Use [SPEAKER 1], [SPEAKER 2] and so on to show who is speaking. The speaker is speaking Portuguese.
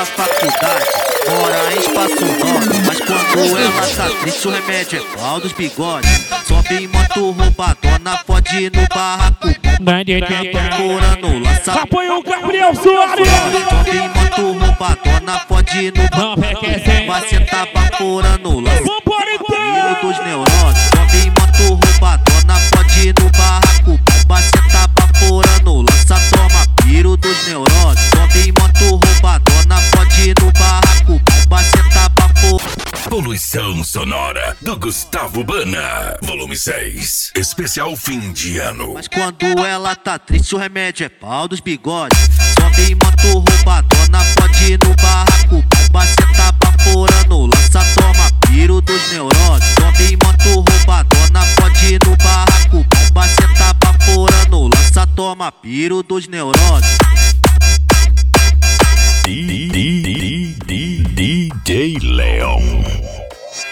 [SPEAKER 1] da faculdade, mora em espaço nobre. Mas quando ela tá triste, o remédio é pau dos bigodes. Sobe em moto roubadona, pode ir no barraco. Procurando lança.
[SPEAKER 2] Apoia o Gabriel Soares.
[SPEAKER 1] Sobe em moto roubadona, pode ir no barraco. Vai sentar baforando lança. Filho dos neuroses. Sobe em moto roubadona, pode ir no barraco. Vai sentar baforando lança. Toma piro dos neuroses. Sobe em moto roubadona, pode ir no barraco. Vai sentar baforando.
[SPEAKER 3] Poluição Sonora do Gustavo Bana, volume 6, especial fim de ano.
[SPEAKER 1] Mas quando ela tá triste, o remédio é pau dos bigodes. Sobe em moto roubadona, pode ir no barraco. Vai sentar baforando lança. Toma piro dos neuroses. Sobe em moto roubadona, pode ir no barraco. Vai sentar baforando lança. Toma piro dos neuroses.
[SPEAKER 3] DJ Leon.